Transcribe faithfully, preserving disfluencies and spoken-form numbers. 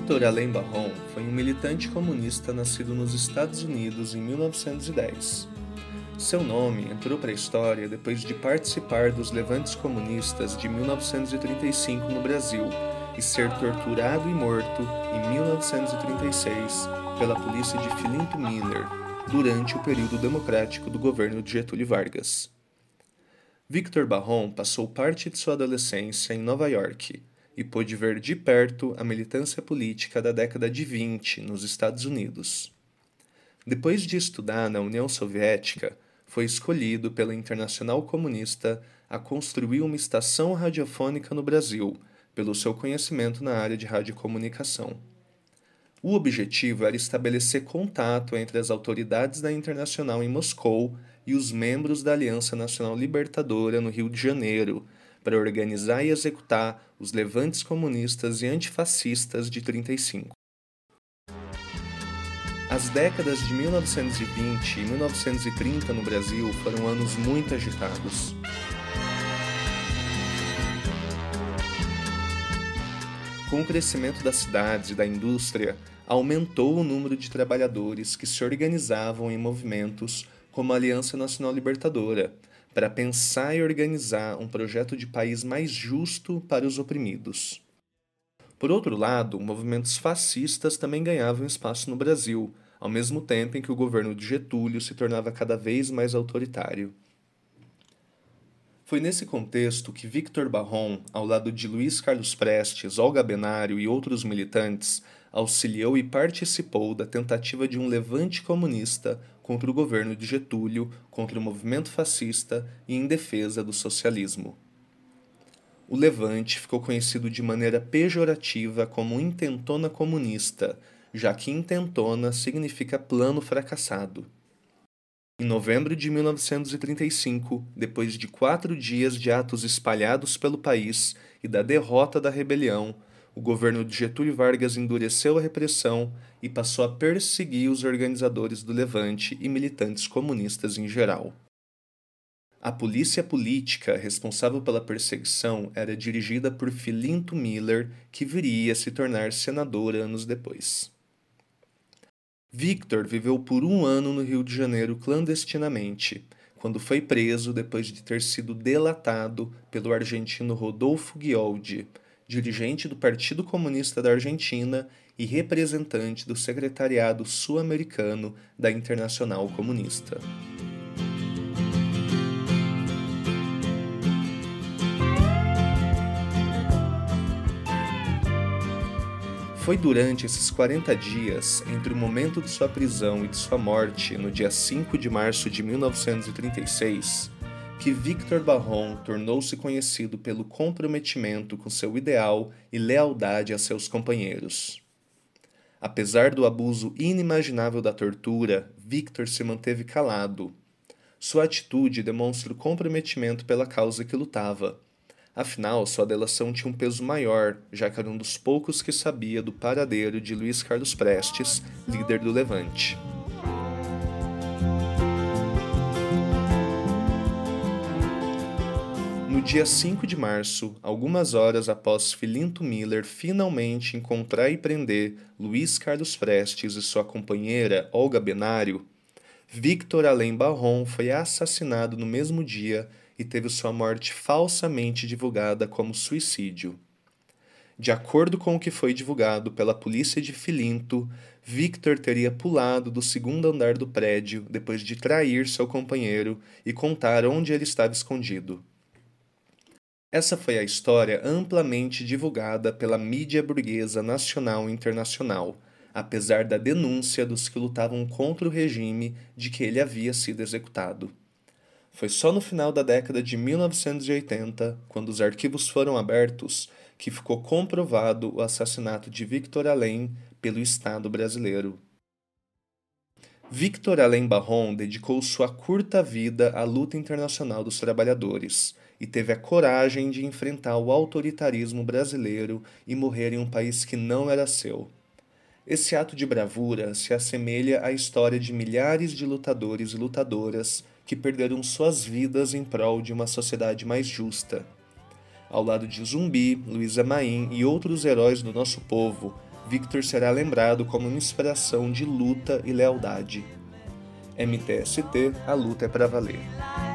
Victor Alain Barron foi um militante comunista nascido nos Estados Unidos em mil novecentos e dez. Seu nome entrou para a história depois de participar dos levantes comunistas de mil novecentos e trinta e cinco no Brasil e ser torturado e morto em mil novecentos e trinta e seis pela polícia de Filinto Miller durante o período democrático do governo de Getúlio Vargas. Victor Barron passou parte de sua adolescência em Nova York e pôde ver de perto a militância política da década de vinte nos Estados Unidos. Depois de estudar na União Soviética, foi escolhido pela Internacional Comunista a construir uma estação radiofônica no Brasil, pelo seu conhecimento na área de radiocomunicação. O objetivo era estabelecer contato entre as autoridades da Internacional em Moscou e os membros da Aliança Nacional Libertadora no Rio de Janeiro, para organizar e executar os levantes comunistas e antifascistas de trinta e cinco. As décadas de mil novecentos e vinte e mil novecentos e trinta no Brasil foram anos muito agitados. Com o crescimento das cidades e da indústria, aumentou o número de trabalhadores que se organizavam em movimentos como a Aliança Nacional Libertadora, para pensar e organizar um projeto de país mais justo para os oprimidos. Por outro lado, movimentos fascistas também ganhavam espaço no Brasil, ao mesmo tempo em que o governo de Getúlio se tornava cada vez mais autoritário. Foi nesse contexto que Victor Barron, ao lado de Luiz Carlos Prestes, Olga Benário e outros militantes, auxiliou e participou da tentativa de um levante comunista contra o governo de Getúlio, contra o movimento fascista e em defesa do socialismo. O levante ficou conhecido de maneira pejorativa como intentona comunista, já que intentona significa plano fracassado. Em novembro de mil novecentos e trinta e cinco, depois de quatro dias de atos espalhados pelo país e da derrota da rebelião, o governo de Getúlio Vargas endureceu a repressão e passou a perseguir os organizadores do levante e militantes comunistas em geral. A polícia política responsável pela perseguição era dirigida por Filinto Miller, que viria a se tornar senador anos depois. Victor viveu por um ano no Rio de Janeiro clandestinamente, quando foi preso depois de ter sido delatado pelo argentino Rodolfo Ghioldi, dirigente do Partido Comunista da Argentina e representante do Secretariado Sul-Americano da Internacional Comunista. Foi durante esses quarenta dias, entre o momento de sua prisão e de sua morte, no dia cinco de março de mil novecentos e trinta e seis, que Victor Barron tornou-se conhecido pelo comprometimento com seu ideal e lealdade a seus companheiros. Apesar do abuso inimaginável da tortura, Victor se manteve calado. Sua atitude demonstra o comprometimento pela causa que lutava. Afinal, sua delação tinha um peso maior, já que era um dos poucos que sabia do paradeiro de Luiz Carlos Prestes, líder do Levante. No dia cinco de março, algumas horas após Filinto Miller finalmente encontrar e prender Luiz Carlos Prestes e sua companheira Olga Benário, Victor Alain Barron foi assassinado no mesmo dia e teve sua morte falsamente divulgada como suicídio. De acordo com o que foi divulgado pela polícia de Filinto, Victor teria pulado do segundo andar do prédio depois de trair seu companheiro e contar onde ele estava escondido. Essa foi a história amplamente divulgada pela mídia burguesa nacional e internacional, apesar da denúncia dos que lutavam contra o regime de que ele havia sido executado. Foi só no final da década de mil novecentos e oitenta, quando os arquivos foram abertos, que ficou comprovado o assassinato de Victor Alain pelo Estado brasileiro. Victor Alain Barron dedicou sua curta vida à luta internacional dos trabalhadores e teve a coragem de enfrentar o autoritarismo brasileiro e morrer em um país que não era seu. Esse ato de bravura se assemelha à história de milhares de lutadores e lutadoras que perderam suas vidas em prol de uma sociedade mais justa. Ao lado de Zumbi, Luísa Maim e outros heróis do nosso povo, Victor será lembrado como uma inspiração de luta e lealdade. M T S T, a luta é pra valer.